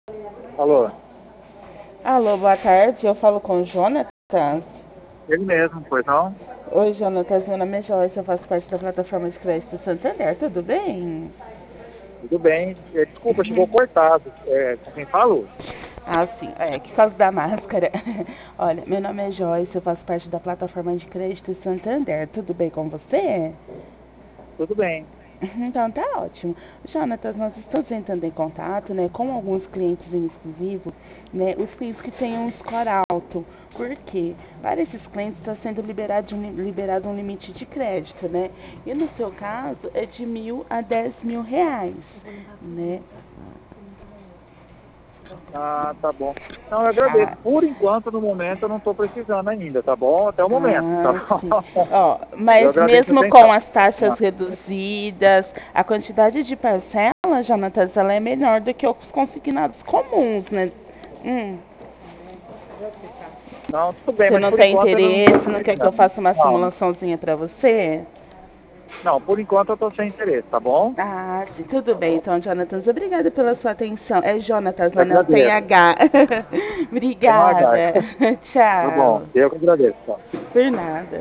Alô, Alô, boa tarde. Eu falo com o Jonatas. ele mesmo, pois não? Oi, Jonatas. Meu nome é Joyce. Eu faço parte da plataforma de crédito Santander. Tudo bem? Tudo bem. Desculpa, chegou cortado. Com quem falo? Ah, sim. Que causa da máscara. Olha, meu nome é Joyce. Eu faço parte da plataforma de crédito Santander. Tudo bem com você? Tudo bem. Então tá ótimo. Jonatas, nós estamos entrando em contato, né, com alguns clientes em exclusivo, né, os clientes que têm um score alto. Por quê? Para esses clientes está sendo liberado um limite de crédito, né? E no seu caso é de 1.000 a 10.000 reais, né? Ah, tá bom. Não, eu agradeço. Ah, Por enquanto, no momento, eu não estou precisando ainda, tá bom? Até o momento, tá sim. bom? Ó, Eu mas agradeço a mesmo com atenção. as taxas Ah, reduzidas, a quantidade de parcelas, Jonatas, ela é menor do que os consignados comuns, né? Hum. não, tudo bem, Você mas não por tem enquanto eu não estou interesse, não quer que eu precisando. faça uma simulaçãozinha pra você? Não, por enquanto eu estou sem interesse, tá bom? Ah, sim, tudo bem. Então, Jonatas, obrigada pela sua atenção. É Jonatas, Eu né? Não tem agradeço. H. Tem um H. Obrigada. Tá Tchau. bom, eu que agradeço. Tá? Por nada.